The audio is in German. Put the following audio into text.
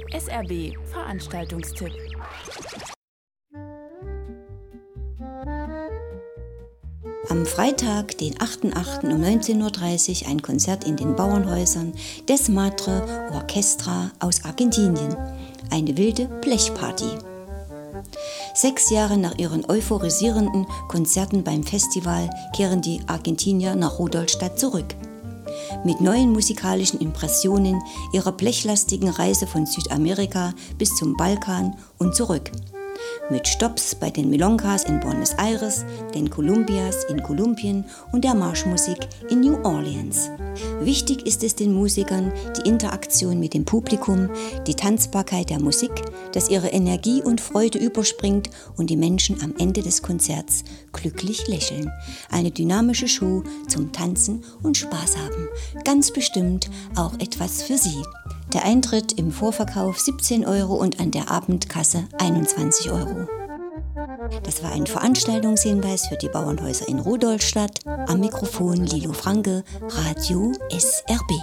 SRB Veranstaltungstipp. Am Freitag, den 8.8. um 19.30 Uhr ein Konzert in den Bauernhäusern des Madre Orchestra aus Argentinien. Eine wilde Blechparty. 6 Jahre nach ihren euphorisierenden Konzerten beim Festival kehren die Argentinier nach Rudolstadt zurück. Mit neuen musikalischen Impressionen ihrer blechlastigen Reise von Südamerika bis zum Balkan und zurück. Mit Stopps bei den Milongas in Buenos Aires, den Columbias in Kolumbien und der Marschmusik in New Orleans. Wichtig ist es den Musikern, die Interaktion mit dem Publikum, die Tanzbarkeit der Musik, dass ihre Energie und Freude überspringt und die Menschen am Ende des Konzerts glücklich lächeln. Eine dynamische Show zum Tanzen und Spaß haben. Ganz bestimmt auch etwas für Sie. Der Eintritt im Vorverkauf 17 € und an der Abendkasse 21 €. Das war ein Veranstaltungshinweis für die Bauernhäuser in Rudolstadt. Am Mikrofon Lilo Franke, Radio SRB.